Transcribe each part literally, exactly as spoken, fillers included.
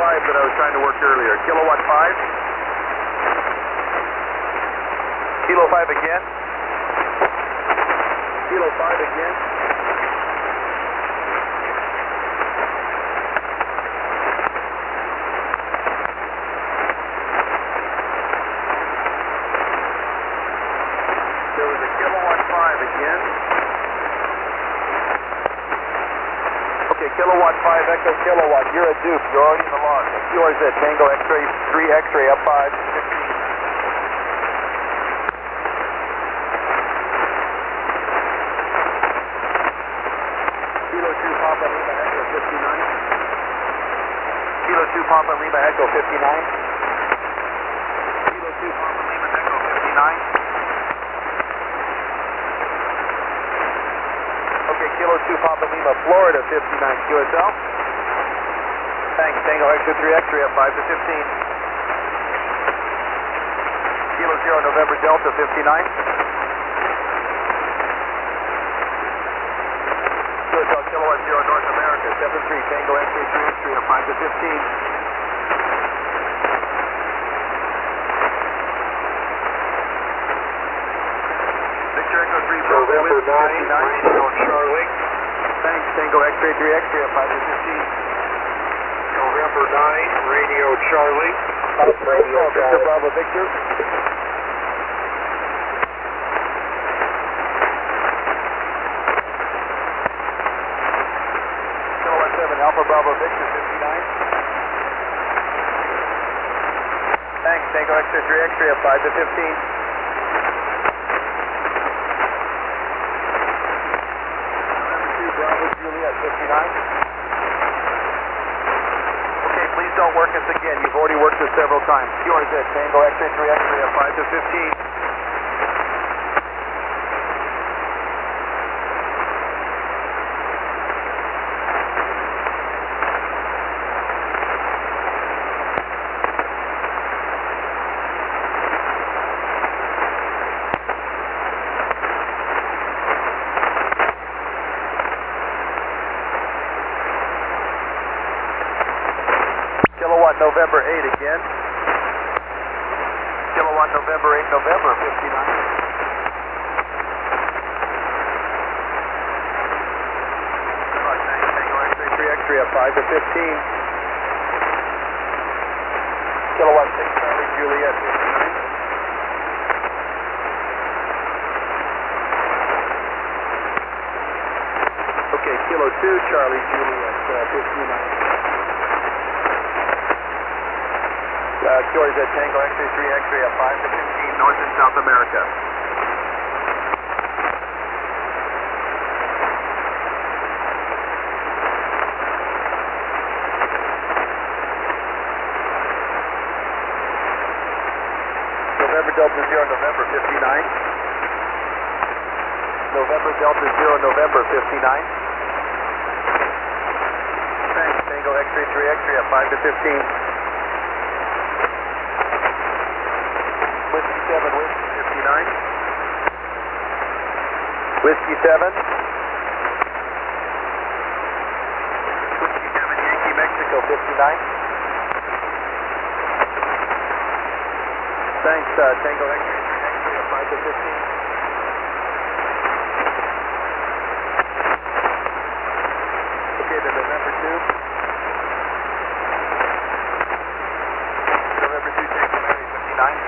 five that I was trying to work earlier. Kilowatt five. Kilo five again. Kilo five again. There was a kilowatt five again. Okay, kilowatt five, echo kilowatt. You're a dupe. You're already in the log. Q R Z, Tango X-ray three X-ray up five, fifteen. Kilo two Papa Lima Echo fifty-nine. Kilo two Papa Lima Echo fifty-nine. Kilo two Papa Lima Echo fifty-nine. Okay, Kilo two Papa Lima Florida fifty-nine Q S L. Thanks, Tango X-ray three X-ray up five to fifteen. Kilo zero November Delta fifty-nine. Q S L Kilowatt zero North America seven three Tango X-ray three X-ray up five to fifteen. Victor Echo three Bravo November nine, Radio Charlie. Thanks, Tango X-ray three X-ray up five to fifteen. November nine, Radio Charlie. Radio Victor Bravo Victor. Kilowatt seven Alpha Bravo Victor fifty-nine. Thanks, Tango X-ray three X-ray up five to fifteen. Bravo Juliet fifty-nine. Okay, please don't work us again. You've already worked us several times. Q R Z, Tango X-ray three X-ray up five to fifteen. Kilowatt November eight again. Kilowatt November eight November fifty-nine. Alright, thanks, Tango X-ray three X-ray up five to fifteen. Kilowatt six Charlie Juliet fifty-nine. Okay, Kilo two Charlie Juliet uh, fifty-nine. Uh, Q R Z Tango X-ray three X-ray up five to fifteen, North and South America. November Delta zero November fifty-nine. November Delta zero November fifty-nine. Thanks, Tango X-ray three X-ray up five to fifteen. Whiskey seven, Whiskey fifty-nine. Whiskey seven. Whiskey seven, Yankee Mexico fifty-nine. Thanks, uh, Tango X-ray three X-ray up five to fifteen. Okay, then November two. November two, Tango Mary fifty-nine.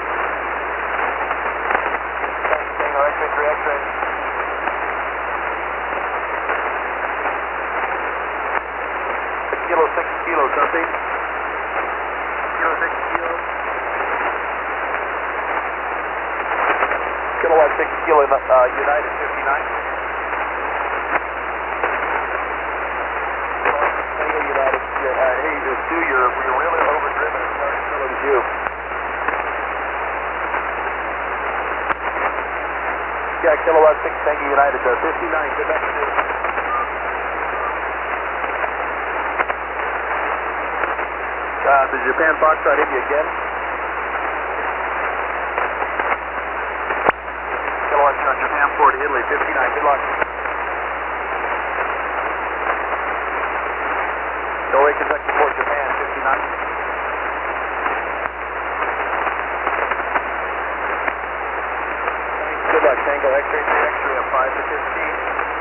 Tango X-ray three X-ray. Kilo six kilo something. Kilo six kilo. Kilowatt six kilo uh, United fifty-nine. Kilowatt six Tango United. Uh, hey, this two, you're, you're really overdriven. It's not as slow as you. Yeah, Kilowatt six Tango United, uh, fifty-nine, good luck to you. Uh, the Japan Foxtrot hit you again. Kilowatt uh, Japan Ford Italy, fifty-nine, good luck. Norway Kentucky Fort Japan, fifty-nine. not. Good luck, Tango X-ray three X-ray up five to fifteen.